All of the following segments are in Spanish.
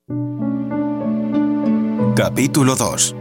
Capítulo 2.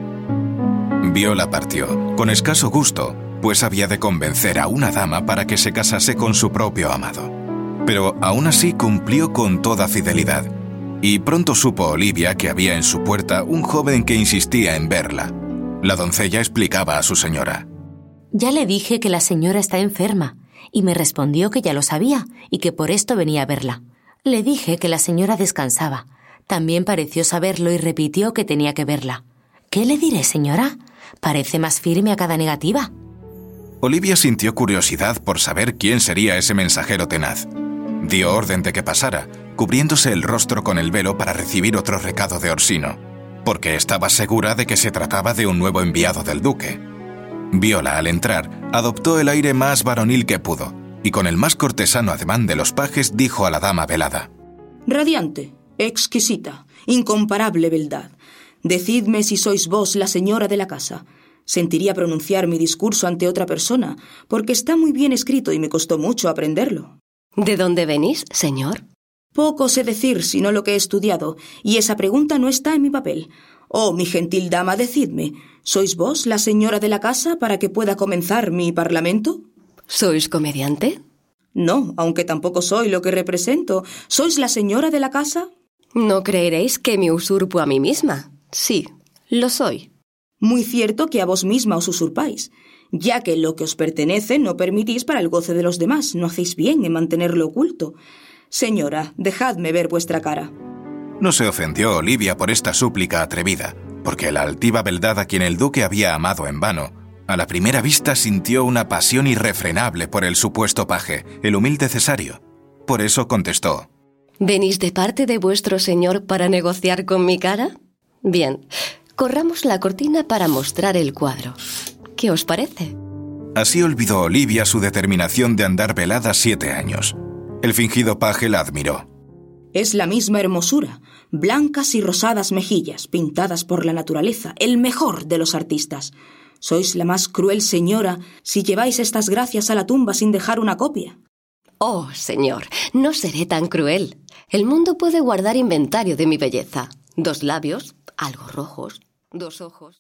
Viola partió, con escaso gusto, pues había de convencer a una dama para que se casase con su propio amado. Pero aún así cumplió con toda fidelidad, y pronto supo Olivia que había en su puerta un joven que insistía en verla. La doncella explicaba a su señora: «Ya le dije que la señora está enferma, y me respondió que ya lo sabía y que por esto venía a verla. Le dije que la señora descansaba. También pareció saberlo y repitió que tenía que verla. ¿Qué le diré, señora? Parece más firme a cada negativa». Olivia sintió curiosidad por saber quién sería ese mensajero tenaz. Dio orden de que pasara, cubriéndose el rostro con el velo para recibir otro recado de Orsino, porque estaba segura de que se trataba de un nuevo enviado del duque. Viola, al entrar, adoptó el aire más varonil que pudo, y con el más cortesano ademán de los pajes dijo a la dama velada: «Radiante, exquisita, incomparable beldad, decidme si sois vos la señora de la casa. Sentiría pronunciar mi discurso ante otra persona, porque está muy bien escrito y me costó mucho aprenderlo». ¿De dónde venís, señor? Poco sé decir sino lo que he estudiado, y esa pregunta no está en mi papel. Oh, mi gentil dama, decidme, ¿sois vos la señora de la casa para que pueda comenzar mi parlamento? ¿Sois comediante? No, aunque tampoco soy lo que represento. ¿Sois la señora de la casa? No creeréis que me usurpo a mí misma. Sí, lo soy. Muy cierto que a vos misma os usurpáis, ya que lo que os pertenece no permitís para el goce de los demás. No hacéis bien en mantenerlo oculto. Señora, dejadme ver vuestra cara. No se ofendió Olivia por esta súplica atrevida, porque la altiva beldad a quien el duque había amado en vano, a la primera vista sintió una pasión irrefrenable por el supuesto paje, el humilde Cesario. Por eso contestó: ¿Venís de parte de vuestro señor para negociar con mi cara? Bien, corramos la cortina para mostrar el cuadro. ¿Qué os parece? Así olvidó Olivia su determinación de andar velada 7 años. El fingido paje la admiró. Es la misma hermosura, blancas y rosadas mejillas, pintadas por la naturaleza, el mejor de los artistas. Sois la más cruel señora si lleváis estas gracias a la tumba sin dejar una copia. Oh, señor, no seré tan cruel. El mundo puede guardar inventario de mi belleza. 2 labios, algo rojos, 2 ojos.